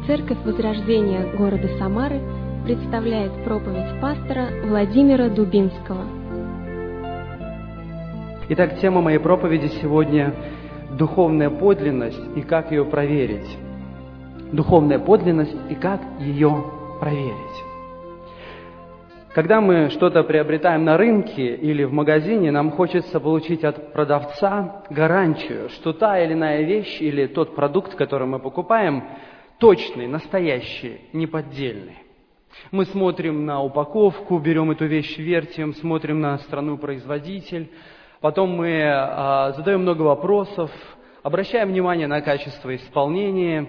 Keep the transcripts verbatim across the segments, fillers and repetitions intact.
Церковь Возрождения города Самары представляет проповедь пастора Владимира Дубинского. Итак, тема моей проповеди сегодня – духовная подлинность и как ее проверить. Духовная подлинность и как ее проверить. Когда мы что-то приобретаем на рынке или в магазине, нам хочется получить от продавца гарантию, что та или иная вещь или тот продукт, который мы покупаем, точный, настоящий, неподдельный. Мы смотрим на упаковку, берем эту вещь, вертим, смотрим на страну-производитель, потом мы а, задаем много вопросов, обращаем внимание на качество исполнения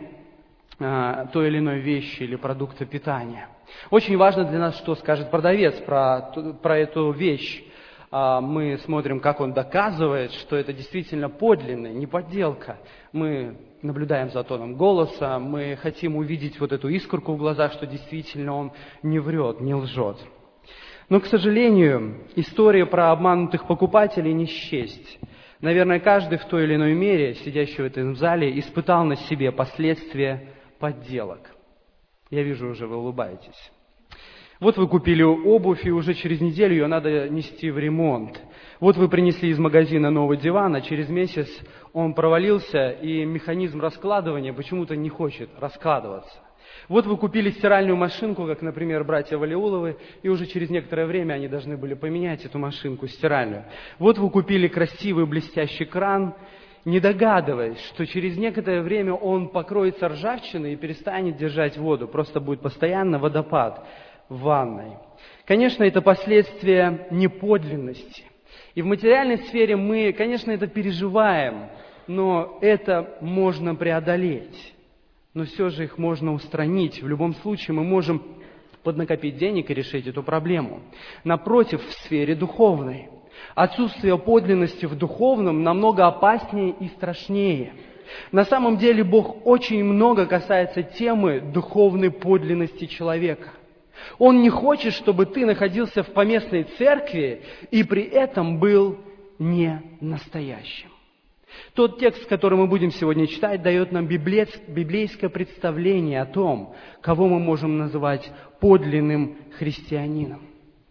а, той или иной вещи или продукта питания. Очень важно для нас, что скажет продавец про, про эту вещь. А, мы смотрим, как он доказывает, что это действительно подлинное, не подделка. Мы наблюдаем за тоном голоса, мы хотим увидеть вот эту искорку в глазах, что действительно он не врет, не лжет. Но, к сожалению, история про обманутых покупателей не счесть. Наверное, каждый в той или иной мере, сидящий в этом зале, испытал на себе последствия подделок. Я вижу, уже вы улыбаетесь. Вот вы купили обувь, и уже через неделю ее надо нести в ремонт. Вот вы принесли из магазина новый диван, а через месяц он провалился, и механизм раскладывания почему-то не хочет раскладываться. Вот вы купили стиральную машинку, как, например, братья Валиуловы, и уже через некоторое время они должны были поменять эту машинку стиральную. Вот вы купили красивый блестящий кран, не догадываясь, что через некоторое время он покроется ржавчиной и перестанет держать воду, просто будет постоянно водопад в ванной. Конечно, это последствия неподлинности. И в материальной сфере мы, конечно, это переживаем, но это можно преодолеть. Но все же их можно устранить. В любом случае мы можем поднакопить денег и решить эту проблему. Напротив, в сфере духовной. Отсутствие подлинности в духовном намного опаснее и страшнее. На самом деле Бог очень много касается темы духовной подлинности человека. Он не хочет, чтобы ты находился в поместной церкви и при этом был не настоящим. Тот текст, который мы будем сегодня читать, дает нам библейское представление о том, кого мы можем называть подлинным христианином.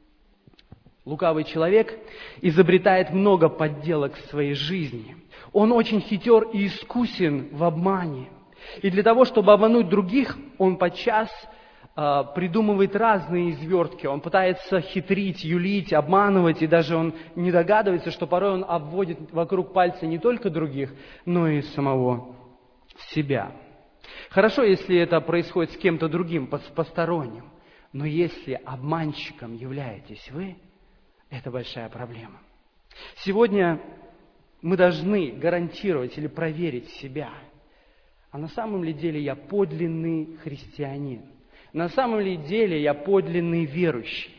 Лукавый человек изобретает много подделок в своей жизни. Он очень хитер и искусен в обмане. И для того, чтобы обмануть других, он подчас э, придумывает разные извертки. Он пытается хитрить, юлить, обманывать, и даже он не догадывается, что порой он обводит вокруг пальца не только других, но и самого себя. Хорошо, если это происходит с кем-то другим, посторонним. Но если обманщиком являетесь вы, это большая проблема. Сегодня мы должны гарантировать или проверить себя. А на самом ли деле я подлинный христианин? На самом ли деле я подлинный верующий?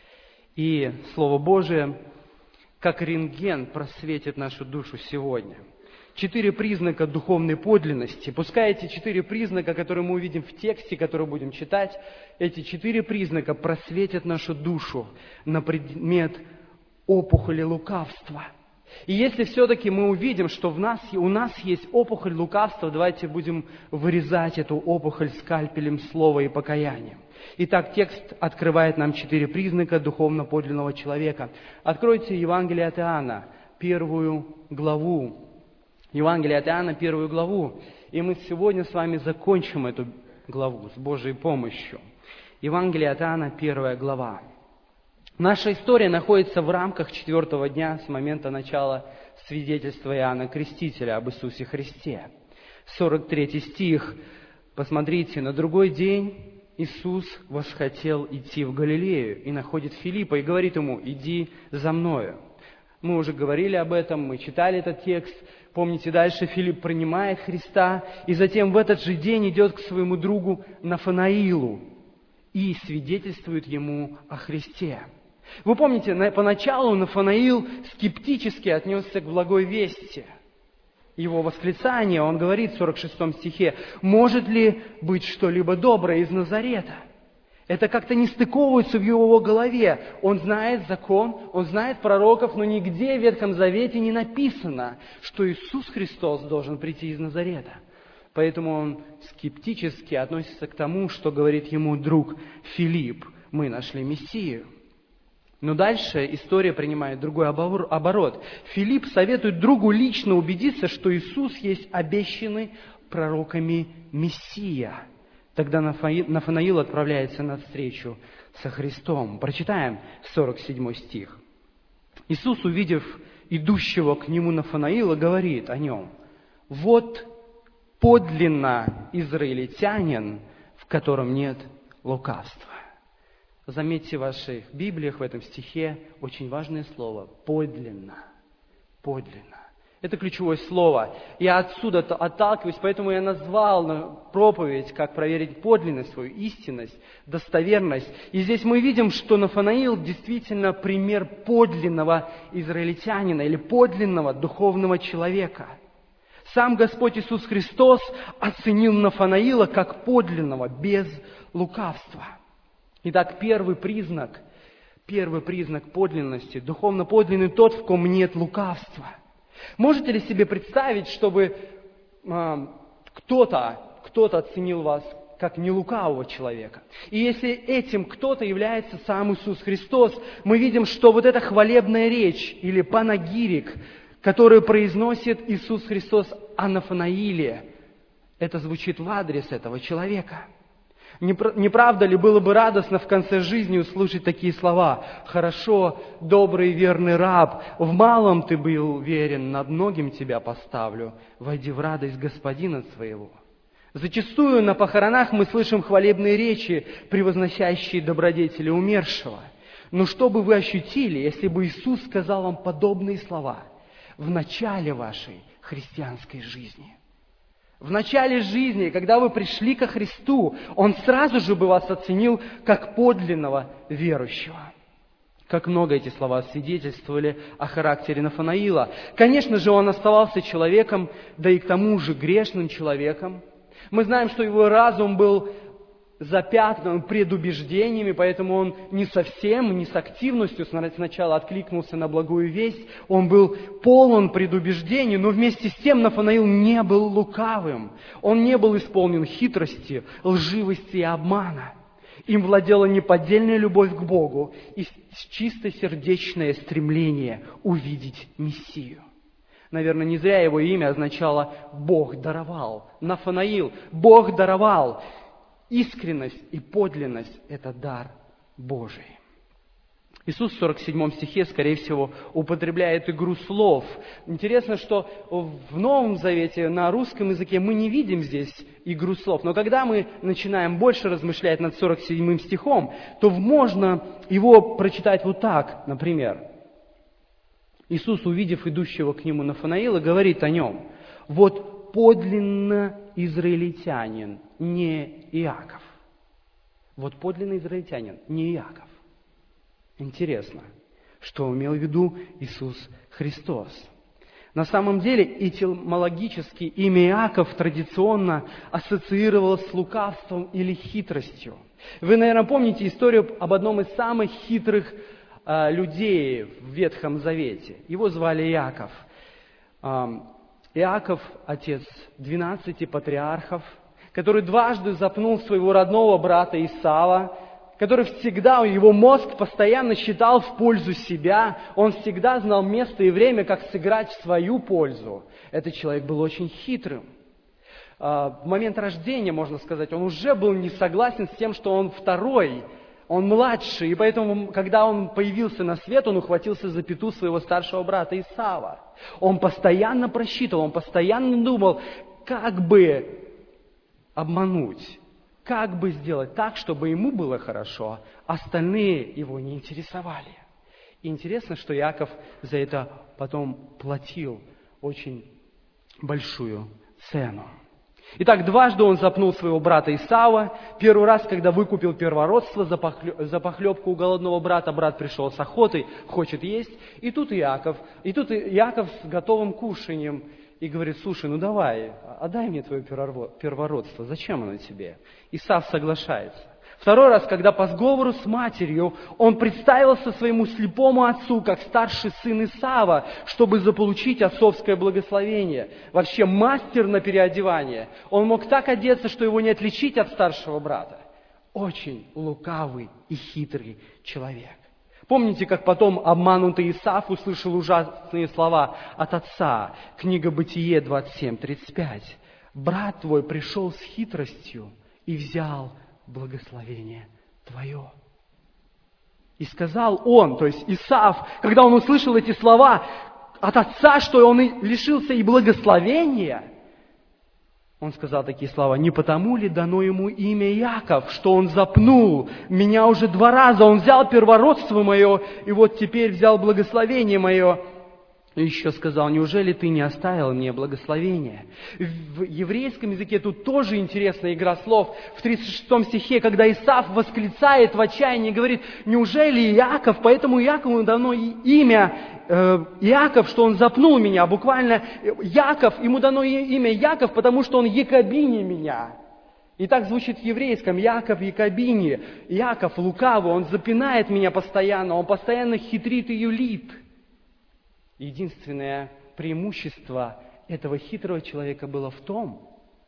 И Слово Божие, как рентген, просветит нашу душу сегодня. Четыре признака духовной подлинности. Пускай эти четыре признака, которые мы увидим в тексте, который будем читать, эти четыре признака просветят нашу душу на предмет опухоли лукавства. И если все-таки мы увидим, что в нас, у нас есть опухоль лукавства, давайте будем вырезать эту опухоль скальпелем слова и покаяния. Итак, текст открывает нам четыре признака духовно подлинного человека. Откройте Евангелие от Иоанна, первую главу. Евангелие от Иоанна, первую главу. И мы сегодня с вами закончим эту главу с Божьей помощью. Евангелие от Иоанна, первая глава. Наша история находится в рамках четвертого дня с момента начала свидетельства Иоанна Крестителя об Иисусе Христе. сорок третий стих. Посмотрите, на другой день Иисус восхотел идти в Галилею и находит Филиппа и говорит ему: «Иди за мною». Мы уже говорили об этом, мы читали этот текст. Помните, дальше Филипп принимает Христа и затем в этот же день идет к своему другу Нафанаилу и свидетельствует ему о Христе. Вы помните, поначалу Нафанаил скептически отнесся к благой вести. Его восклицание, он говорит в сорок шестом стихе: «Может ли быть что-либо доброе из Назарета?» Это как-то не стыковывается в его голове. Он знает закон, он знает пророков, но нигде в Ветхом Завете не написано, что Иисус Христос должен прийти из Назарета. Поэтому он скептически относится к тому, что говорит ему друг Филипп: мы нашли Мессию. Но дальше история принимает другой оборот. Филипп советует другу лично убедиться, что Иисус есть обещанный пророками Мессия. Тогда Нафанаил отправляется навстречу со Христом. Прочитаем сорок седьмой стих. Иисус, увидев идущего к нему Нафанаила, говорит о нем: вот подлинно израильтянин, в котором нет лукавства. Заметьте в ваших Библиях в этом стихе очень важное слово «подлинно». Подлинно. Это ключевое слово. Я отсюда отталкиваюсь, поэтому я назвал проповедь, как проверить подлинность свою, истинность, достоверность. И здесь мы видим, что Нафанаил действительно пример подлинного израильтянина или подлинного духовного человека. Сам Господь Иисус Христос оценил Нафанаила как подлинного, без лукавства. Итак, первый признак, первый признак подлинности, духовно подлинный тот, в ком нет лукавства. Можете ли себе представить, чтобы э, кто-то, кто-то оценил вас как нелукавого человека? И если этим кто-то является сам Иисус Христос, мы видим, что вот эта хвалебная речь или панагирик, которую произносит Иисус Христос о Нафанаиле, это звучит в адрес этого человека. Не правда ли было бы радостно в конце жизни услышать такие слова: «Хорошо, добрый и верный раб, в малом ты был верен, над многим тебя поставлю, войди в радость господина своего». Зачастую на похоронах мы слышим хвалебные речи, превозносящие добродетели умершего. Но что бы вы ощутили, если бы Иисус сказал вам подобные слова в начале вашей христианской жизни? В начале жизни, когда вы пришли ко Христу, Он сразу же бы вас оценил как подлинного верующего. Как много эти слова свидетельствовали о характере Нафанаила. Конечно же, он оставался человеком, да и к тому же грешным человеком. Мы знаем, что его разум был запятнан предубеждениями, поэтому он не совсем, не с активностью сначала откликнулся на благую весть. Он был полон предубеждений, но вместе с тем Нафанаил не был лукавым. Он не был исполнен хитрости, лживости и обмана. Им владела неподдельная любовь к Богу и чистосердечное стремление увидеть Мессию. Наверное, не зря его имя означало «Бог даровал». Нафанаил, Бог даровал. Искренность и подлинность – это дар Божий. Иисус в сорок седьмом стихе, скорее всего, употребляет игру слов. Интересно, что в Новом Завете на русском языке мы не видим здесь игру слов. Но когда мы начинаем больше размышлять над сорок седьмым стихом, то можно его прочитать вот так, например. Иисус, увидев идущего к нему Нафанаила, говорит о нем: «Вот подлинно израильтянин, не Иаков». Вот подлинный израильтянин, не Иаков. Интересно, что имел в виду Иисус Христос. На самом деле, этимологически имя Иаков традиционно ассоциировалось с лукавством или хитростью. Вы, наверное, помните историю об одном из самых хитрых э, людей в Ветхом Завете. Его звали Иаков. Э, Иаков – отец двенадцати патриархов, который дважды запнул своего родного брата Исава, который всегда, его мозг постоянно считал в пользу себя, он всегда знал место и время, как сыграть в свою пользу. Этот человек был очень хитрым. В момент рождения, можно сказать, он уже был не согласен с тем, что он второй, он младший, и поэтому, когда он появился на свет, он ухватился за пяту своего старшего брата Исава. Он постоянно просчитывал, он постоянно думал, как бы обмануть, как бы сделать так, чтобы ему было хорошо, остальные его не интересовали. И интересно, что Иаков за это потом платил очень большую цену. Итак, дважды он запнул своего брата Исава. Первый раз, когда выкупил первородство за похлебку у голодного брата, брат пришел с охотой, хочет есть. И тут Иаков, и тут Иаков с готовым кушанием и говорит: слушай, ну давай, отдай мне твое первородство, зачем оно тебе? Исав соглашается. Второй раз, когда по сговору с матерью он представился своему слепому отцу, как старший сын Исава, чтобы заполучить отцовское благословение. Вообще мастер на переодевание. Он мог так одеться, что его не отличить от старшего брата. Очень лукавый и хитрый человек. Помните, как потом обманутый Исав услышал ужасные слова от отца? Книга Бытие двадцать семь тридцать пять. «Брат твой пришел с хитростью и взял благословение твое». И сказал он, то есть Исав, когда он услышал эти слова от отца, что он и лишился и благословения, он сказал такие слова: «Не потому ли дано ему имя Яков, что он запнул меня уже два раза, он взял первородство мое, и вот теперь взял благословение мое». И еще сказал: «Неужели ты не оставил мне благословение?» В еврейском языке тут тоже интересная игра слов. В тридцать шестом стихе, когда Исав восклицает в отчаянии, говорит: «Неужели Иаков, поэтому Иакову дано имя э, Иаков, что он запнул меня?» Буквально Яков, ему дано имя Яков, потому что он якобини меня. И так звучит в еврейском: Яков якобини. Яков лукавый, он запинает меня постоянно, он постоянно хитрит и юлит. Единственное преимущество этого хитрого человека было в том,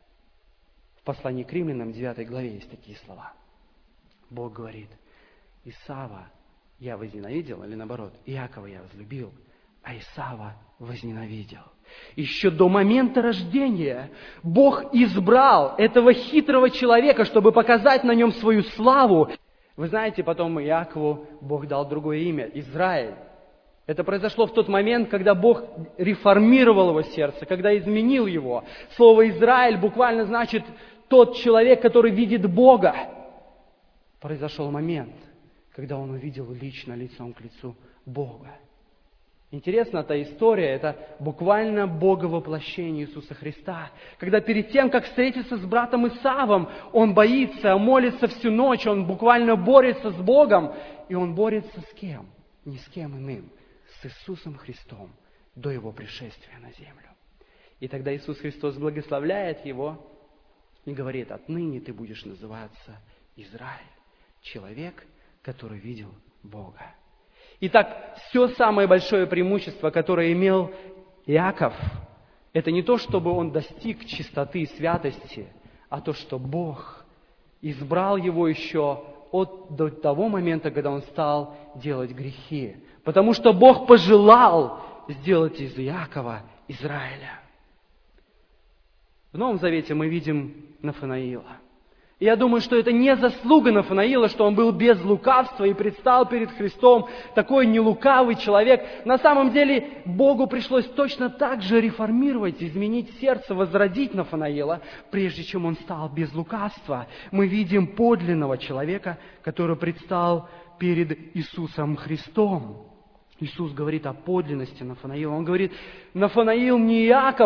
в послании к Римлянам, девятой главе, есть такие слова. Бог говорит: «Исава я возненавидел», или наоборот, «Иакова я возлюбил, а Исава возненавидел». Еще до момента рождения Бог избрал этого хитрого человека, чтобы показать на нем свою славу. Вы знаете, потом Иакову Бог дал другое имя – Израиль. Это произошло в тот момент, когда Бог реформировал его сердце, когда изменил его. Слово «Израиль» буквально значит «тот человек, который видит Бога». Произошел момент, когда он увидел лично, лицом к лицу Бога. Интересна эта история, это буквально Боговоплощение Иисуса Христа. Когда перед тем, как встретиться с братом Исавом, он боится, молится всю ночь, он буквально борется с Богом. И он борется с кем? Ни с кем иным. С Иисусом Христом до Его пришествия на землю. И тогда Иисус Христос благословляет его и говорит: «Отныне ты будешь называться Израиль, человек, который видел Бога». Итак, все самое большое преимущество, которое имел Иаков, это не то, чтобы он достиг чистоты и святости, а то, что Бог избрал его еще от, до того момента, когда он стал делать грехи. Потому что Бог пожелал сделать из Иакова Израиля. В Новом Завете мы видим Нафанаила. И я думаю, что это не заслуга Нафанаила, что он был без лукавства и предстал перед Христом такой нелукавый человек. На самом деле Богу пришлось точно так же реформировать, изменить сердце, возродить Нафанаила, прежде чем он стал без лукавства. Мы видим подлинного человека, который предстал перед Иисусом Христом. Иисус говорит о подлинности Нафанаила. Он говорит: Нафанаил не Иаков,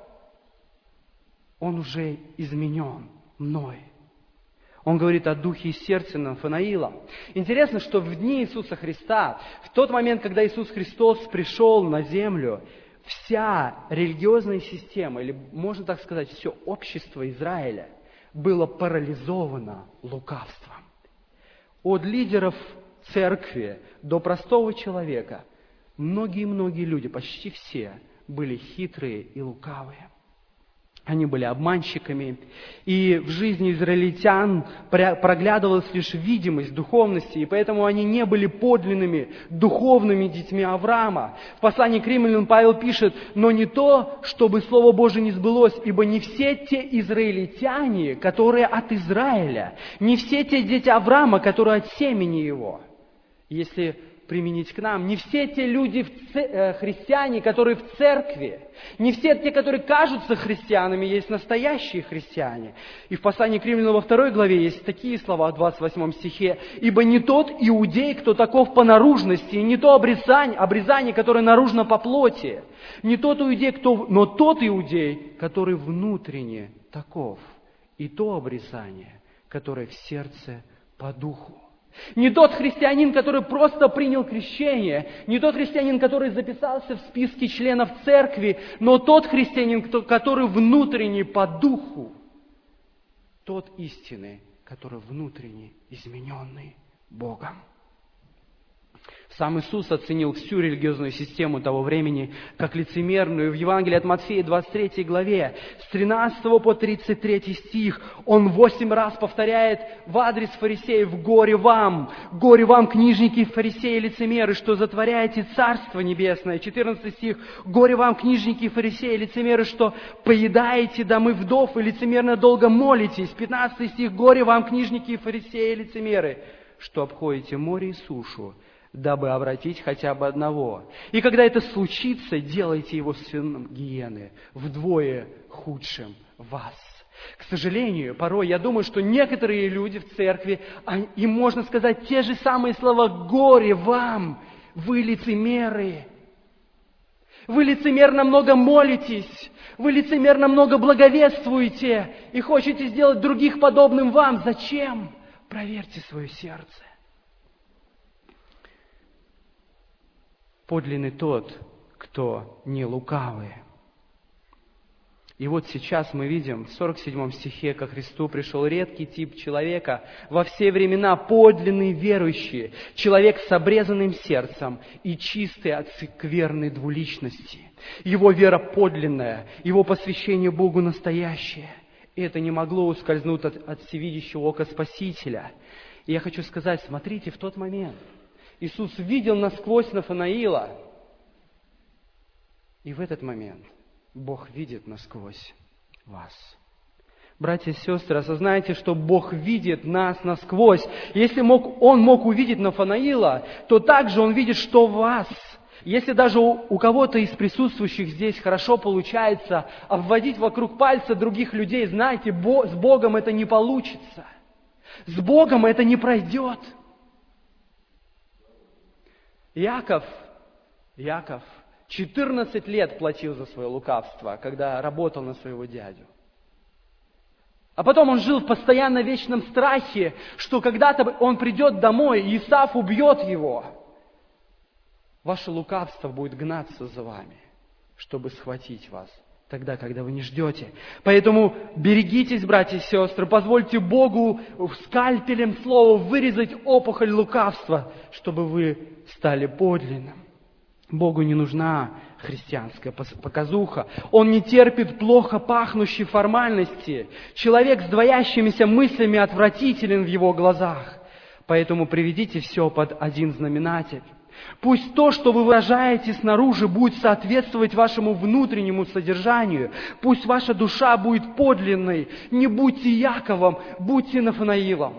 он уже изменен мной. Он говорит о духе и сердце Нафанаила. Интересно, что в дни Иисуса Христа, в тот момент, когда Иисус Христос пришел на землю, вся религиозная система, или можно так сказать, все общество Израиля было парализовано лукавством. От лидеров церкви до простого человека многие-многие люди, почти все, были хитрые и лукавые. Они были обманщиками, и в жизни израильтян проглядывалась лишь видимость духовности, и поэтому они не были подлинными духовными детьми Авраама. В послании к Римлянам Павел пишет: «Но не то, чтобы Слово Божие не сбылось, ибо не все те израильтяне, которые от Израиля, не все те дети Авраама, которые от семени его». Если применить к нам, не все те люди, в ц... э, христиане, которые в церкви, не все те, которые кажутся христианами, есть настоящие христиане. И в послании к Римлянам во второй главе есть такие слова в двадцать восьмом стихе: «Ибо не тот иудей, кто таков по наружности, и не то обрезание, обрезание, которое наружно по плоти, не тот иудей, кто... но тот иудей, который внутренне таков, и то обрезание, которое в сердце по духу». Не тот христианин, который просто принял крещение, не тот христианин, который записался в списке членов церкви, но тот христианин, который внутренне по духу, тот истинный который внутренне измененный Богом. Сам Иисус оценил всю религиозную систему того времени как лицемерную. В Евангелии от Матфея, двадцать третьей главе, с тринадцатого по тридцать третий стих, Он восемь раз повторяет в адрес фарисеев: «Горе вам! Горе вам, книжники и фарисеи, лицемеры, что затворяете Царство Небесное!» четырнадцатый стих: «Горе вам, книжники и фарисеи, лицемеры, что поедаете домы вдов и лицемерно долго молитесь!» пятнадцатый стих: «Горе вам, книжники и фарисеи, лицемеры, что обходите море и сушу, дабы обратить хотя бы одного. И когда это случится, делайте его сыном гиены, вдвое худшим вас». К сожалению, порой я думаю, что некоторые люди в церкви, им можно сказать те же самые слова: «Горе вам, вы лицемеры! Вы лицемерно много молитесь, вы лицемерно много благовествуете и хотите сделать других подобным вам. Зачем? Проверьте свое сердце». Подлинный тот, кто не лукавый. И вот сейчас мы видим в сорок седьмом стихе, ко Христу пришел редкий тип человека во все времена, подлинный верующий, человек с обрезанным сердцем и чистый от скверной двуличности. Его вера подлинная, его посвящение Богу настоящее. И это не могло ускользнуть от, от всевидящего ока Спасителя. И я хочу сказать, смотрите, в тот момент Иисус видел насквозь Нафанаила. И в этот момент Бог видит насквозь вас. Братья и сестры, осознайте, что Бог видит нас насквозь. Если мог, Он мог увидеть Нафанаила, то также Он видит, что в вас. Если даже у, у кого-то из присутствующих здесь хорошо получается обводить вокруг пальца других людей, знаете, Бо, с Богом это не получится. С Богом это не пройдет. Яков, Яков четырнадцать лет платил за свое лукавство, когда работал на своего дядю. А потом он жил в постоянно вечном страхе, что когда-то он придет домой, и Исав убьет его. Ваше лукавство будет гнаться за вами, чтобы схватить вас тогда, когда вы не ждете. Поэтому берегитесь, братья и сестры, позвольте Богу скальпелем слова вырезать опухоль лукавства, чтобы вы стали подлинным. Богу не нужна христианская показуха. Он не терпит плохо пахнущей формальности. Человек с двоящимися мыслями отвратителен в его глазах. Поэтому приведите все под один знаменатель. Пусть то, что вы выражаете снаружи, будет соответствовать вашему внутреннему содержанию. Пусть ваша душа будет подлинной. Не будьте Яковом, будьте Нафанаилом.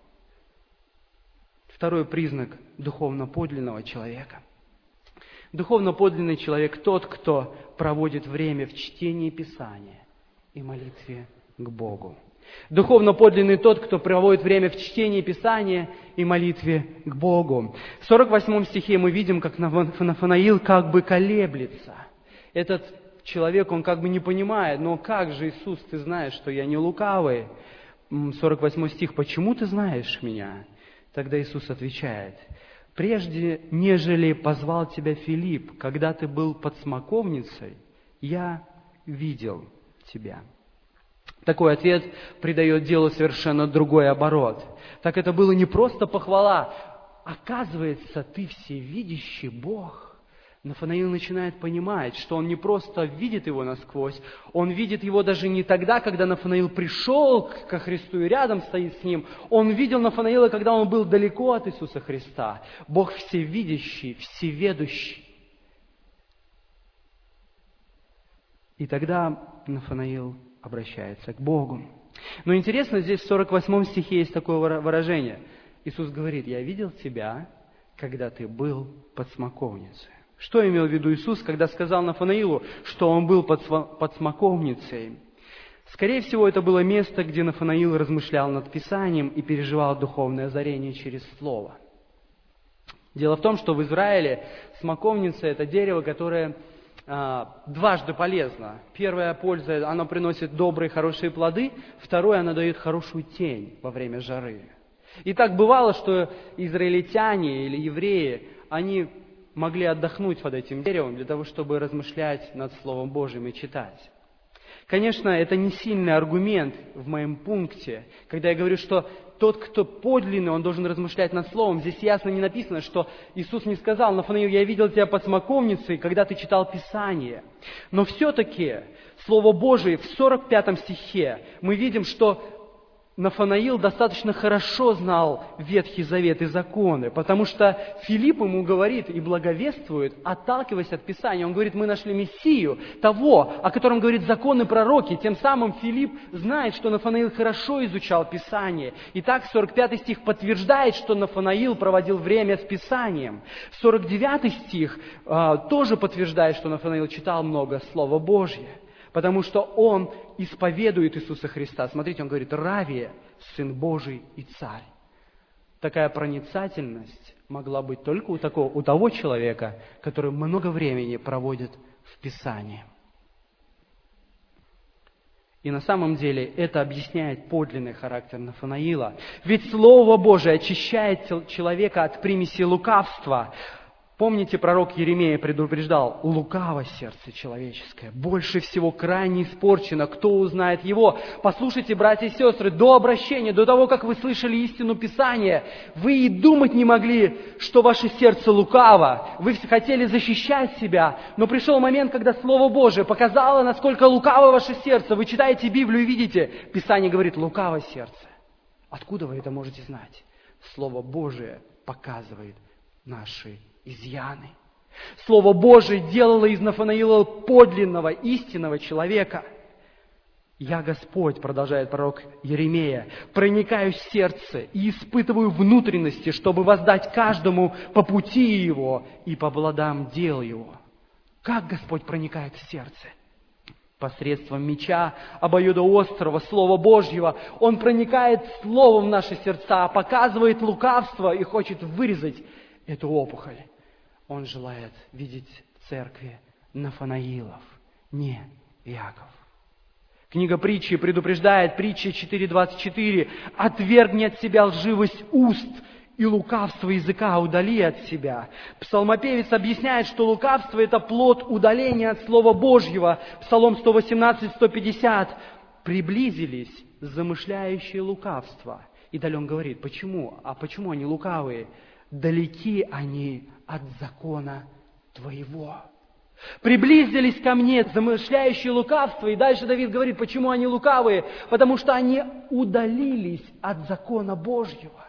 Второй признак духовно подлинного человека. Духовно подлинный человек тот, кто проводит время в чтении Писания и молитве к Богу. Духовно подлинный тот, кто проводит время в чтении Писания и молитве к Богу. В сорок восьмом стихе мы видим, как Нафанаил как бы колеблется. Этот человек, он как бы не понимает, но как же, Иисус, ты знаешь, что я не лукавый? сорок восьмой стих, почему ты знаешь меня? Тогда Иисус отвечает: прежде, нежели позвал тебя Филипп, когда ты был под смоковницей, я видел тебя. Такой ответ придает делу совершенно другой оборот. Так это было не просто похвала. Оказывается, ты всевидящий Бог. Нафанаил начинает понимать, что он не просто видит его насквозь, он видит его даже не тогда, когда Нафанаил пришел ко Христу и рядом стоит с ним. Он видел Нафанаила, когда он был далеко от Иисуса Христа. Бог всевидящий, всеведущий. И тогда Нафанаил обращается к Богу. Но интересно, здесь в сорок восьмом стихе есть такое выражение. Иисус говорит: я видел тебя, когда ты был под смоковницей. Что имел в виду Иисус, когда сказал Нафанаилу, что он был под, под смоковницей? Скорее всего, это было место, где Нафанаил размышлял над Писанием и переживал духовное озарение через Слово. Дело в том, что в Израиле смоковница – это дерево, которое а, дважды полезно. Первая польза – оно приносит добрые, хорошие плоды. Второе – оно дает хорошую тень во время жары. И так бывало, что израильтяне или евреи, они могли отдохнуть под этим деревом для того, чтобы размышлять над Словом Божьим и читать. Конечно, это не сильный аргумент в моем пункте, когда я говорю, что тот, кто подлинный, он должен размышлять над Словом. Здесь ясно не написано, что Иисус не сказал: Нафанаил, я видел тебя под смоковницей, когда ты читал Писание. Но все-таки Слово Божие в сорок пятом стихе мы видим, что Нафанаил достаточно хорошо знал Ветхий Завет и законы, потому что Филипп ему говорит и благовествует, отталкиваясь от Писания. Он говорит: мы нашли Мессию, того, о котором говорит законы пророки. Тем самым Филипп знает, что Нафанаил хорошо изучал Писание. Итак, сорок пятый стих подтверждает, что Нафанаил проводил время с Писанием. сорок девятый стих э, тоже подтверждает, что Нафанаил читал много Слова Божьего. Потому что он исповедует Иисуса Христа. Смотрите, он говорит: Раввия, Сын Божий и Царь. Такая проницательность могла быть только у, такого, у того человека, который много времени проводит в Писании. И на самом деле это объясняет подлинный характер Нафанаила. Ведь Слово Божие очищает человека от примеси лукавства. Помните, пророк Иеремия предупреждал: лукаво сердце человеческое, больше всего крайне испорчено, кто узнает его? Послушайте, братья и сестры, до обращения, до того, как вы слышали истину Писания, вы и думать не могли, что ваше сердце лукаво. Вы хотели защищать себя, но пришел момент, когда Слово Божие показало, насколько лукаво ваше сердце. Вы читаете Библию и видите, Писание говорит: лукаво сердце. Откуда вы это можете знать? Слово Божие показывает наши изъяны. Слово Божие делало из Нафанаила подлинного, истинного человека. «Я Господь», продолжает пророк Иеремия, «проникаю в сердце и испытываю внутренности, чтобы воздать каждому по пути его и по плодам дел его». Как Господь проникает в сердце? Посредством меча, обоюдоострого, Слова Божьего. Он проникает Словом в наши сердца, показывает лукавство и хочет вырезать эту опухоль. Он желает видеть в церкви Нафанаилов, не Иаков. Книга Притчи предупреждает, Притча четыре двадцать четыре: «Отвергни от себя лживость уст, и лукавство языка удали от себя». Псалмопевец объясняет, что лукавство – это плод удаления от Слова Божьего. Псалом сто восемнадцать сто пятьдесят. «Приблизились замышляющие лукавство». И далее он говорит: почему? А почему они лукавые? «Далеки они от закона твоего». Приблизились ко мне замышляющие лукавство. И дальше Давид говорит, почему они лукавые? Потому что они удалились от закона Божьего.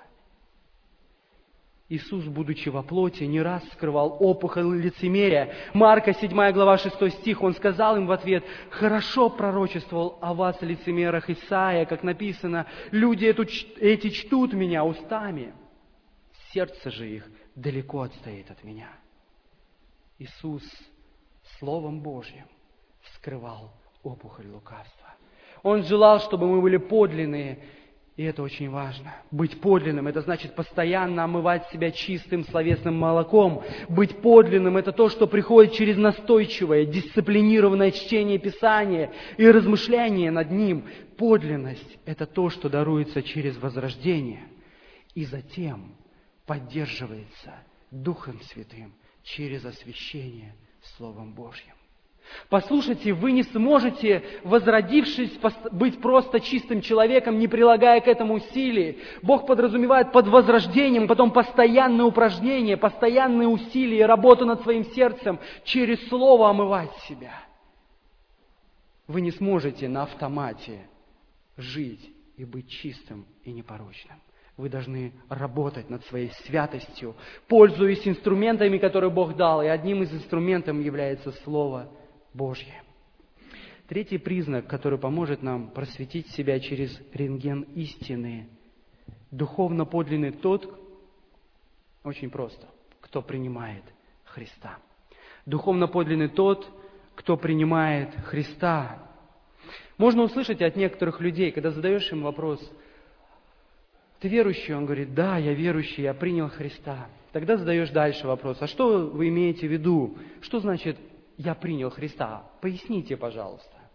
Иисус, будучи во плоти, не раз скрывал опухоль лицемерия. Марка, седьмая глава, шестой стих, он сказал им в ответ: «Хорошо пророчествовал о вас, лицемерах, Исаия, как написано: люди эту, эти чтут меня устами, сердце же их далеко отстоит от меня». Иисус Словом Божьим вскрывал опухоль лукавства. Он желал, чтобы мы были подлинные, и это очень важно. Быть подлинным – это значит постоянно омывать себя чистым словесным молоком. Быть подлинным – это то, что приходит через настойчивое, дисциплинированное чтение Писания и размышление над ним. Подлинность – это то, что даруется через возрождение и затем поддерживается Духом Святым через освящение Словом Божьим. Послушайте, вы не сможете, возродившись, быть просто чистым человеком, не прилагая к этому усилий. Бог подразумевает под возрождением потом постоянные упражнения, постоянные усилия, работу над своим сердцем, через Слово омывать себя. Вы не сможете на автомате жить и быть чистым и непорочным. Вы должны работать над своей святостью, пользуясь инструментами, которые Бог дал. И одним из инструментов является Слово Божье. Третий признак, который поможет нам просветить себя через рентген истины. Духовно подлинный тот, очень просто, кто принимает Христа. Духовно подлинный тот, кто принимает Христа. Можно услышать от некоторых людей, когда задаешь им вопрос: «Ты верующий?» Он говорит: «Да, я верующий, я принял Христа». Тогда задаешь дальше вопрос: «А что вы имеете в виду? Что значит «я принял Христа»? Поясните, пожалуйста».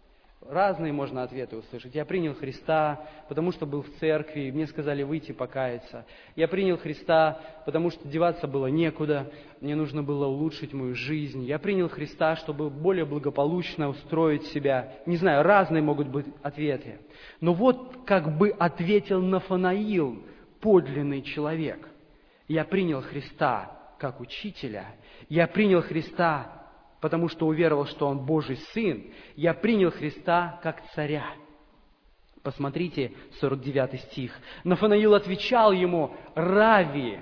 разные можно ответы услышать. Я принял Христа, потому что был в церкви, и мне сказали выйти покаяться. Я принял Христа, потому что деваться было некуда, мне нужно было улучшить мою жизнь. Я принял Христа, чтобы более благополучно устроить себя. Не знаю, разные могут быть ответы. Но вот как бы ответил Нафанаил, подлинный человек. Я принял Христа как учителя. Я принял Христа, потому что уверовал, что Он Божий Сын. Я принял Христа как царя. Посмотрите, сорок девятый стих. Нафанаил отвечал ему: «Рави».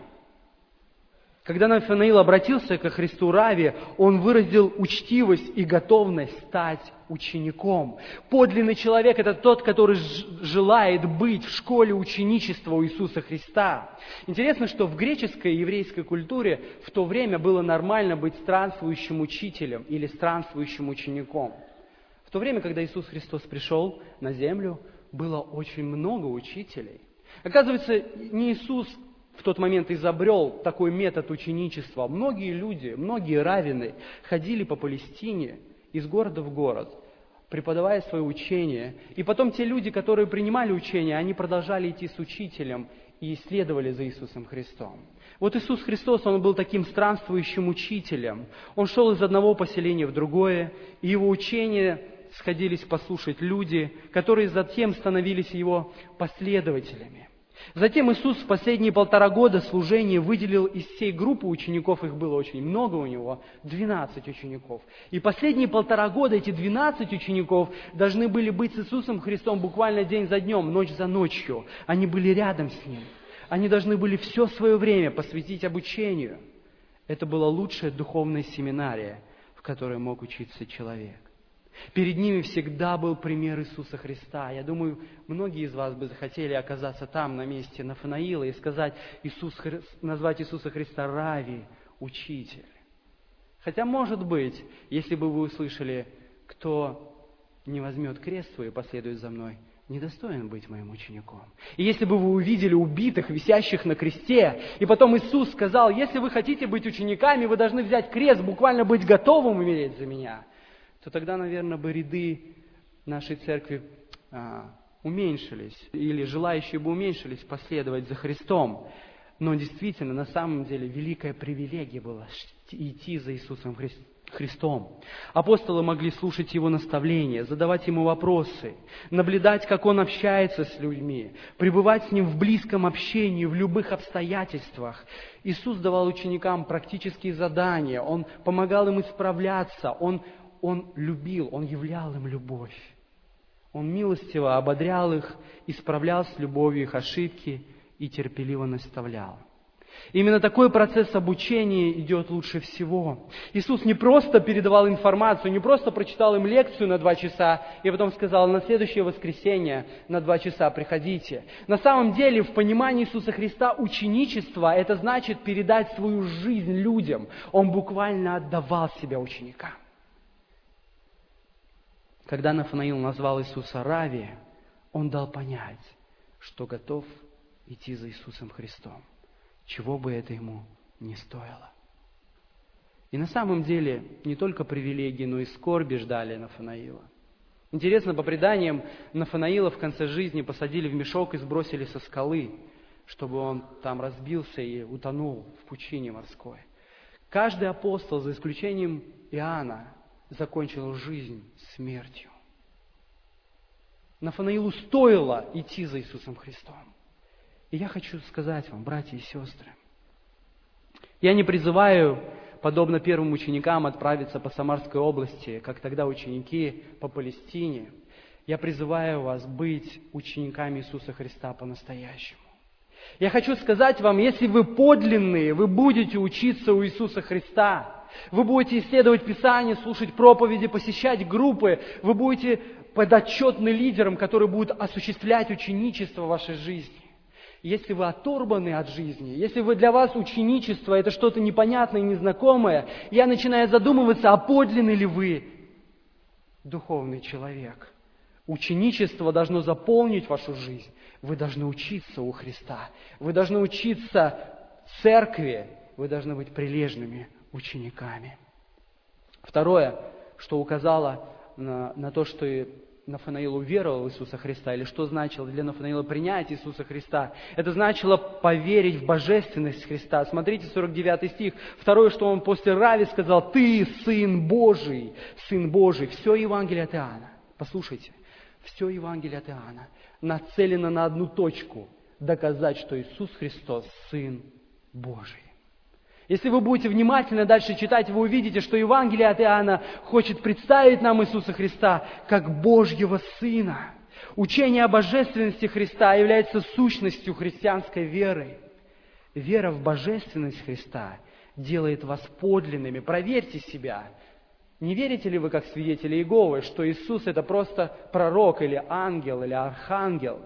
Когда Нафанаил обратился ко Христу Рави, он выразил учтивость и готовность стать учеником. Подлинный человек – это тот, который желает быть в школе ученичества у Иисуса Христа. Интересно, что в греческой и еврейской культуре в то время было нормально быть странствующим учителем или странствующим учеником. В то время, когда Иисус Христос пришел на землю, было очень много учителей. Оказывается, не Иисус в тот момент изобрел такой метод ученичества. Многие люди, многие раввины ходили по Палестине из города в город, преподавая свое учение. И потом те люди, которые принимали учение, они продолжали идти с учителем и следовали за Иисусом Христом. Вот Иисус Христос, Он был таким странствующим учителем. Он шел из одного поселения в другое, и Его учение сходились послушать люди, которые затем становились Его последователями. Затем Иисус в последние полтора года служения выделил из всей группы учеников, их было очень много у Него, двенадцать учеников. И последние полтора года эти двенадцать учеников должны были быть с Иисусом Христом буквально день за днем, ночь за ночью. Они были рядом с Ним. Они должны были все свое время посвятить обучению. Это была лучшая духовная семинария, в которой мог учиться человек. Перед ними всегда был пример Иисуса Христа. Я думаю, многие из вас бы захотели оказаться там, на месте Нафанаила, и сказать, Иисус, назвать Иисуса Христа Рави, учитель. Хотя, может быть, если бы вы услышали, кто не возьмет крест свой и последует за мной, недостоин быть моим учеником. И если бы вы увидели убитых, висящих на кресте, и потом Иисус сказал, если вы хотите быть учениками, вы должны взять крест, буквально быть готовым умереть за меня, то тогда, наверное, бы ряды нашей церкви а, уменьшились, или желающие бы уменьшились последовать за Христом. Но действительно, на самом деле, великая привилегия была идти за Иисусом Христом. Апостолы могли слушать Его наставления, задавать Ему вопросы, наблюдать, как Он общается с людьми, пребывать с Ним в близком общении, в любых обстоятельствах. Иисус давал ученикам практические задания, Он помогал им исправляться, Он Он любил, Он являл им любовь. Он милостиво ободрял их, исправлял с любовью их ошибки и терпеливо наставлял. Именно такой процесс обучения идет лучше всего. Иисус не просто передавал информацию, не просто прочитал им лекцию на два часа и потом сказал, на следующее воскресенье на два часа приходите. На самом деле, в понимании Иисуса Христа ученичество – это значит передать свою жизнь людям. Он буквально отдавал себя ученикам. Когда Нафанаил назвал Иисуса Рави, он дал понять, что готов идти за Иисусом Христом, чего бы это ему ни стоило. И на самом деле не только привилегии, но и скорби ждали Нафанаила. Интересно, по преданиям, Нафанаила в конце жизни посадили в мешок и сбросили со скалы, чтобы он там разбился и утонул в пучине морской. Каждый апостол, за исключением Иоанна, закончил жизнь смертью. Нафанаилу стоило идти за Иисусом Христом. И я хочу сказать вам, братья и сестры, я не призываю, подобно первым ученикам, отправиться по Самарской области, как тогда ученики по Палестине. Я призываю вас быть учениками Иисуса Христа по-настоящему. Я хочу сказать вам, если вы подлинные, вы будете учиться у Иисуса Христа. Вы будете исследовать Писание, слушать проповеди, посещать группы. Вы будете подотчетны лидерам, которые будут осуществлять ученичество в вашей жизни. Если вы оторваны от жизни, если вы, для вас ученичество – это что-то непонятное и незнакомое, я начинаю задумываться, а подлинный ли вы духовный человек. Ученичество должно заполнить вашу жизнь. Вы должны учиться у Христа. Вы должны учиться церкви. Вы должны быть прилежными учениками. Второе, что указало на, на то, что Нафанаил уверовал в Иисуса Христа, или что значило для Нафанаила принять Иисуса Христа? Это значило поверить в божественность Христа. Смотрите, сорок девятый стих. Второе, что он после Рави сказал: «Ты Сын Божий, Сын Божий». Все Евангелие от Иоанна, послушайте, все Евангелие от Иоанна нацелено на одну точку – доказать, что Иисус Христос – Сын Божий. Если вы будете внимательно дальше читать, вы увидите, что Евангелие от Иоанна хочет представить нам Иисуса Христа как Божьего Сына. Учение о божественности Христа является сущностью христианской веры. Вера в божественность Христа делает вас подлинными. Проверьте себя. Не верите ли вы, как свидетели Иеговы, что Иисус – это просто пророк или ангел, или архангел?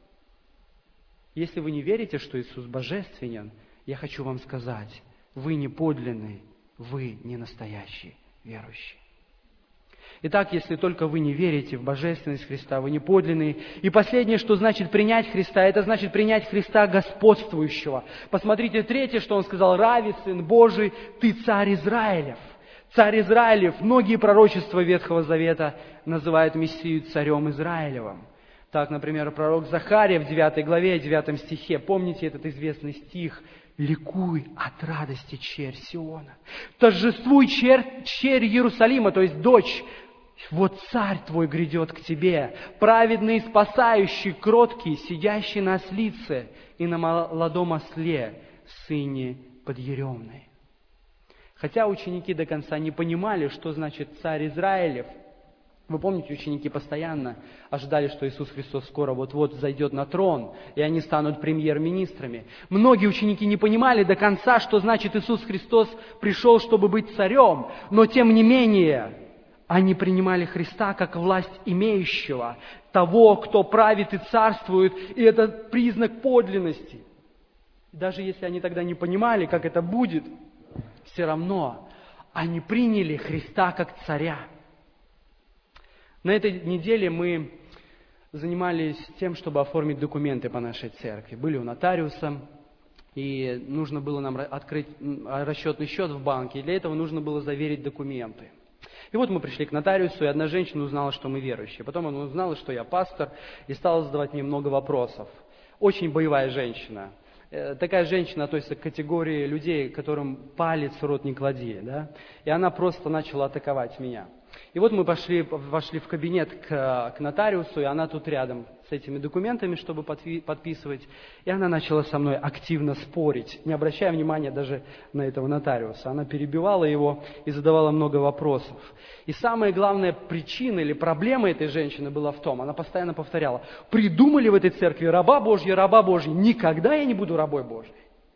Если вы не верите, что Иисус божественен, я хочу вам сказать: вы не подлинный, вы не настоящий верующий. Итак, если только вы не верите в божественность Христа, вы не подлинный. И последнее, что значит принять Христа, это значит принять Христа господствующего. Посмотрите, третье, что он сказал: «Рави, Сын Божий, ты царь Израилев». Царь Израилев. Многие пророчества Ветхого Завета называют Мессию царем Израилевым. Так, например, пророк Захария в девятой главе, девятом стихе. Помните этот известный стих? «Ликуй от радости, черь Сиона! Торжествуй, черь, черь Иерусалима», то есть дочь. «Вот царь твой грядет к тебе, праведный, спасающий, кроткий, сидящий на ослице и на молодом осле, сыне подъеремной». Хотя ученики до конца не понимали, что значит царь Израилев. Вы помните, ученики постоянно ожидали, что Иисус Христос скоро вот-вот зайдет на трон, и они станут премьер-министрами. Многие ученики не понимали до конца, что значит Иисус Христос пришел, чтобы быть царем, но тем не менее они принимали Христа как власть имеющего, того, кто правит и царствует, и это признак подлинности. Даже если они тогда не понимали, как это будет, все равно они приняли Христа как царя. На этой неделе мы занимались тем, чтобы оформить документы по нашей церкви. Были у нотариуса, и нужно было нам открыть расчетный счет в банке, и для этого нужно было заверить документы. И вот мы пришли к нотариусу, и одна женщина узнала, что мы верующие. Потом она узнала, что я пастор, и стала задавать мне много вопросов. Очень боевая женщина. Такая женщина относится к категории людей, которым палец в рот не клади, да? И она просто начала атаковать меня. И вот мы пошли, вошли в кабинет к, к нотариусу, и она тут рядом с этими документами, чтобы подпи- подписывать. И она начала со мной активно спорить, не обращая внимания даже на этого нотариуса. Она перебивала его и задавала много вопросов. И самая главная причина или проблема этой женщины была в том, она постоянно повторяла: «Придумали в этой церкви раба Божья, раба Божья, никогда я не буду рабой Божьей».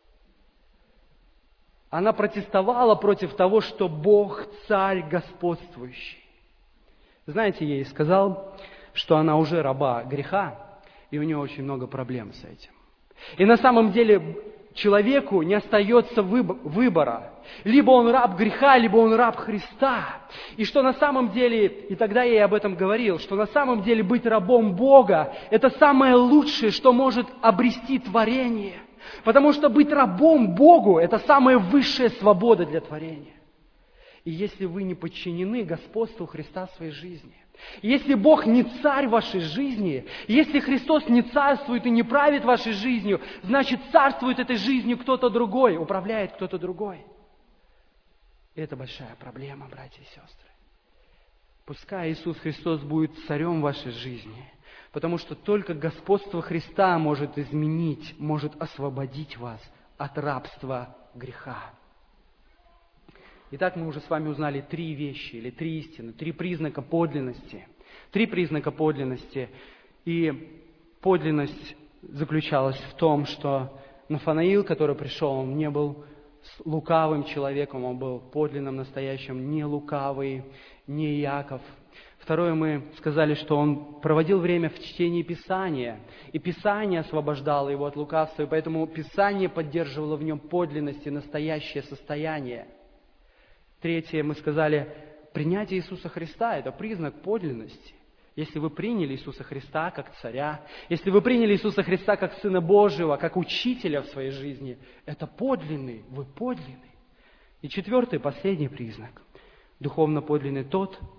Она протестовала против того, что Бог царь господствующий. Знаете, я ей сказал, что она уже раба греха, и у нее очень много проблем с этим. И на самом деле человеку не остается выбора. Либо он раб греха, либо он раб Христа. И что на самом деле, и тогда я ей об этом говорил, что на самом деле быть рабом Бога – это самое лучшее, что может обрести творение. Потому что быть рабом Богу – это самая высшая свобода для творения. И если вы не подчинены господству Христа в своей жизни, если Бог не царь вашей жизни, если Христос не царствует и не правит вашей жизнью, значит, царствует этой жизнью кто-то другой, управляет кто-то другой. И это большая проблема, братья и сестры. Пускай Иисус Христос будет царем вашей жизни, потому что только господство Христа может изменить, может освободить вас от рабства греха. Итак, мы уже с вами узнали три вещи, или три истины, три признака подлинности. Три признака подлинности. И подлинность заключалась в том, что Нафанаил, который пришел, он не был лукавым человеком, он был подлинным, настоящим, не лукавый, не Иаков. Второе, мы сказали, что он проводил время в чтении Писания, и Писание освобождало его от лукавства, и поэтому Писание поддерживало в нем подлинность и настоящее состояние. Третье, мы сказали, принятие Иисуса Христа – это признак подлинности. Если вы приняли Иисуса Христа как царя, если вы приняли Иисуса Христа как Сына Божьего, как учителя в своей жизни, это подлинный, вы подлинный. И четвертый, последний признак. Духовно подлинный тот,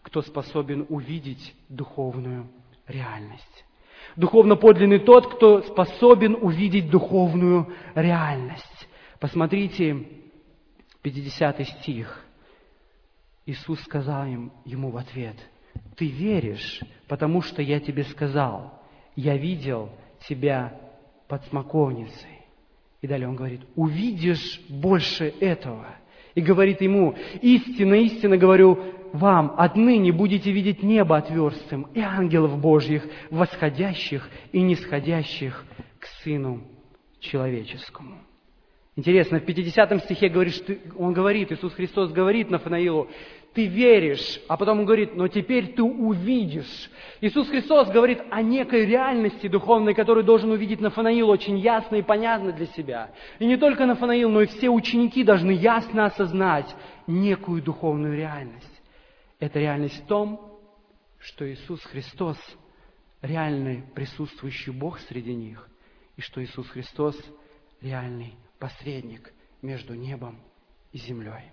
кто способен увидеть духовную реальность. Духовно подлинный тот, кто способен увидеть духовную реальность. Посмотрите, пятидесятый стих. Иисус сказал им, ему в ответ: «Ты веришь, потому что я тебе сказал, я видел тебя под смоковницей». И далее он говорит: «Увидишь больше этого». И говорит ему: «Истинно, истинно говорю вам, отныне будете видеть небо отверстым и ангелов Божьих, восходящих и нисходящих к Сыну Человеческому». Интересно, в пятидесятом стихе говорит, что он говорит, Иисус Христос говорит Нафанаилу: «Ты веришь», а потом он говорит: «Но теперь ты увидишь». Иисус Христос говорит о некой реальности духовной, которую должен увидеть Нафанаил очень ясно и понятно для себя. И не только Нафанаил, но и все ученики должны ясно осознать некую духовную реальность. Эта реальность в том, что Иисус Христос реальный присутствующий Бог среди них, и что Иисус Христос реальный посредник между небом и землей.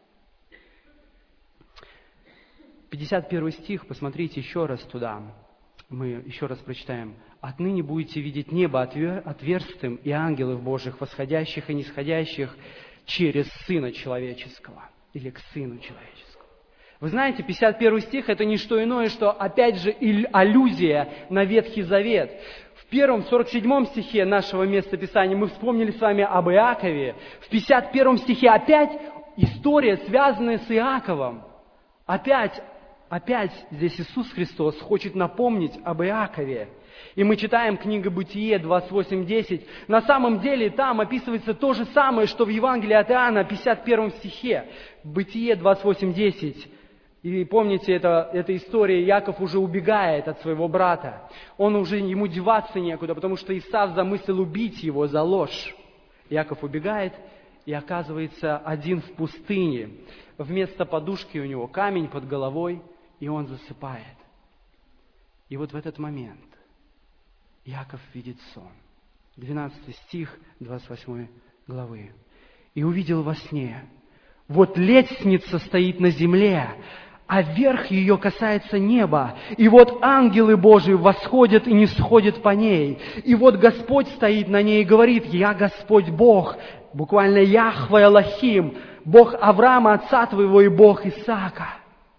пятьдесят первый стих, посмотрите еще раз туда. Мы еще раз прочитаем. «Отныне будете видеть небо отверстым и ангелов Божьих, восходящих и нисходящих через Сына Человеческого». Или к Сыну Человеческому. Вы знаете, пятьдесят первый стих – это не что иное, что опять же аллюзия на Ветхий Завет. В первом, сорок седьмом стихе нашего местописания мы вспомнили с вами об Иакове. В пятьдесят первом стихе опять история, связанная с Иаковом. Опять, опять здесь Иисус Христос хочет напомнить об Иакове. И мы читаем книгу Бытие двадцать восемь десять. На самом деле там описывается то же самое, что в Евангелии от Иоанна, пятьдесят первом стихе. Бытие двадцать восемь десять. И помните, это, эта история, Иаков уже убегает от своего брата. Он уже, ему деваться некуда, потому что Исав замыслил убить его за ложь. Иаков убегает и оказывается один в пустыне. Вместо подушки у него камень под головой, и он засыпает. И вот в этот момент Иаков видит сон. двенадцатый стих двадцать восьмой главы. «И увидел во сне, вот лестница стоит на земле, а верх ее касается неба, и вот ангелы Божии восходят и нисходят по ней, и вот Господь стоит на ней и говорит: я Господь Бог», буквально Яхве Элохим, Бог Авраама, отца твоего, и Бог Исаака.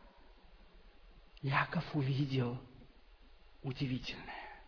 Иаков увидел удивительное.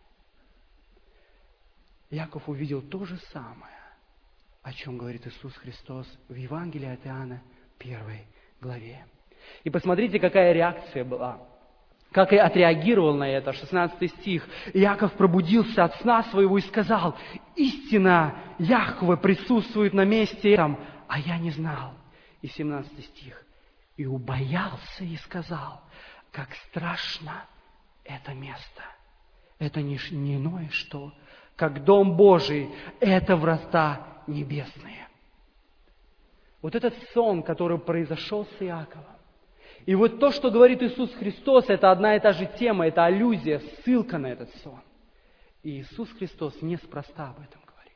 Иаков увидел то же самое, о чем говорит Иисус Христос в Евангелии от Иоанна, первой главе. И посмотрите, какая реакция была. Как и отреагировал на это. шестнадцатый стих. «Иаков пробудился от сна своего и сказал: истинно Яхве присутствует на месте этом, а я не знал». И семнадцатый стих. «И убоялся и сказал: как страшно это место. Это не иное что, как дом Божий, это врата небесные». Вот этот сон, который произошел с Иаковом. И вот то, что говорит Иисус Христос, это одна и та же тема, это аллюзия, ссылка на этот сон. И Иисус Христос неспроста об этом говорит.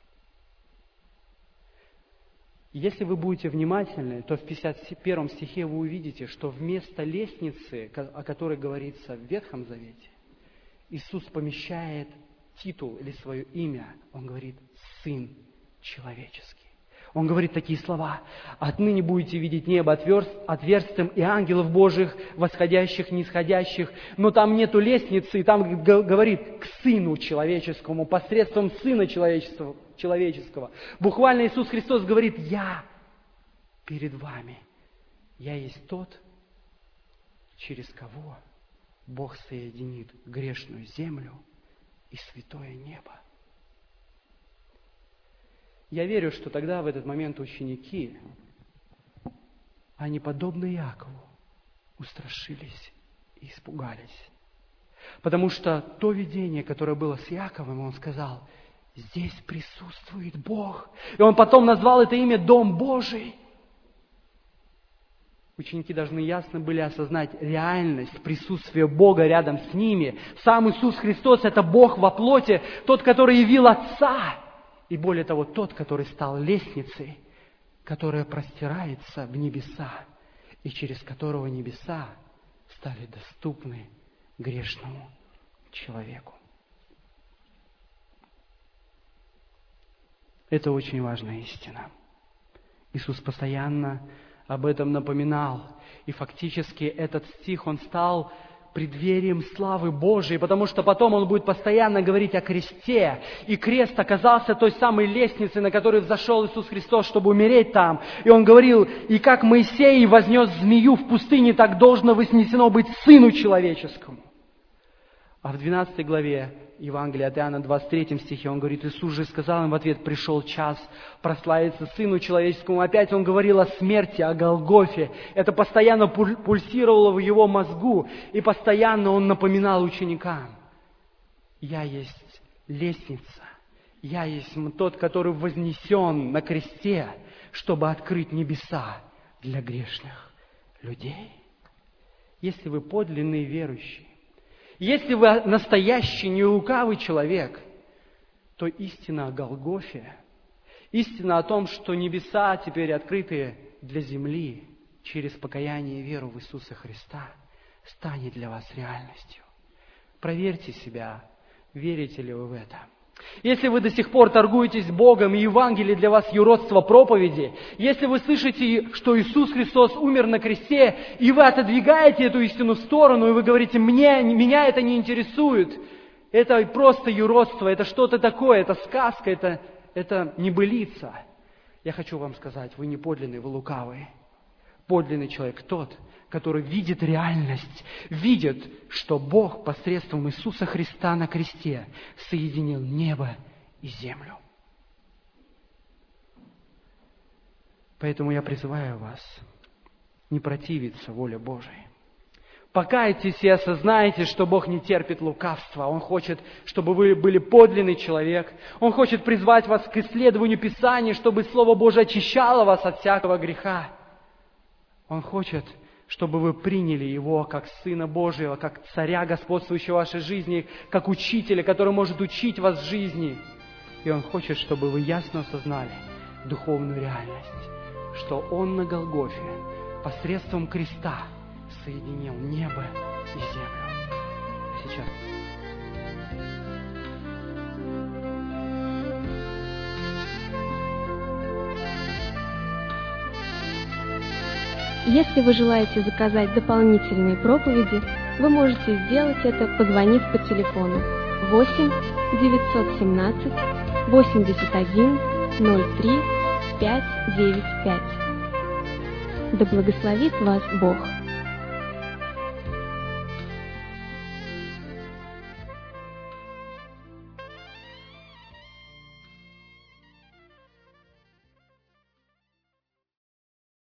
Если вы будете внимательны, то в пятьдесят первом стихе вы увидите, что вместо лестницы, о которой говорится в Ветхом Завете, Иисус помещает титул или свое имя. Он говорит: «Сын человеческий». Он говорит такие слова: «Отныне будете видеть небо отверстым и ангелов Божьих, восходящих, нисходящих». Но там нету лестницы, и там говорит: «к Сыну Человеческому», посредством Сына Человеческого. человеческого. Буквально Иисус Христос говорит: «Я перед вами. Я есть тот, через кого Бог соединит грешную землю и святое небо». Я верю, что тогда, в этот момент, ученики, они, подобно Иакову, устрашились и испугались. Потому что то видение, которое было с Иаковом, он сказал: здесь присутствует Бог. И он потом назвал это имя Дом Божий. Ученики должны ясно были осознать реальность присутствия Бога рядом с ними. Сам Иисус Христос – это Бог во плоти, тот, который явил Отца. И более того, тот, который стал лестницей, которая простирается в небеса, и через которого небеса стали доступны грешному человеку. Это очень важная истина. Иисус постоянно об этом напоминал. И фактически этот стих, он стал преддверием славы Божией, потому что потом он будет постоянно говорить о кресте. И крест оказался той самой лестницей, на которой взошел Иисус Христос, чтобы умереть там. И он говорил: и как Моисей вознес змею в пустыне, так должно вознесено быть Сыну Человеческому. А в двенадцатой главе Евангелия от Иоанна, двадцать третьем стихе, он говорит: Иисус же сказал им в ответ: пришел час прославиться Сыну Человеческому. Опять он говорил о смерти, о Голгофе. Это постоянно пульсировало в его мозгу, и постоянно он напоминал ученикам: я есть лестница, я есть тот, который вознесен на кресте, чтобы открыть небеса для грешных людей. Если вы подлинные верующие, если вы настоящий, не лукавый человек, то истина о Голгофе, истина о том, что небеса теперь открыты для земли через покаяние и веру в Иисуса Христа, станет для вас реальностью. Проверьте себя, верите ли вы в это. Если вы до сих пор торгуетесь с Богом, и Евангелие для вас юродство проповеди, если вы слышите, что Иисус Христос умер на кресте, и вы отодвигаете эту истину в сторону, и вы говорите: Мне, меня это не интересует, это просто юродство, это что-то такое, это сказка, это, это небылица. Я хочу вам сказать: вы не подлинный, вы лукавый. Подлинный человек тот, который видит реальность, видит, что Бог посредством Иисуса Христа на кресте соединил небо и землю. Поэтому я призываю вас не противиться воле Божией. Покайтесь и осознайте, что Бог не терпит лукавства. Он хочет, чтобы вы были подлинный человек. Он хочет призвать вас к исследованию Писания, чтобы Слово Божие очищало вас от всякого греха. Он хочет, чтобы вы приняли Его как Сына Божьего, как Царя, господствующего в вашей жизни, как Учителя, который может учить вас жизни. И Он хочет, чтобы вы ясно осознали духовную реальность, что Он на Голгофе посредством креста соединил небо и землю. А сейчас... Если вы желаете заказать дополнительные проповеди, вы можете сделать это, позвонив по телефону восемь девятьсот семнадцать восемьдесят один ноль три пять девять пять. Да благословит вас Бог!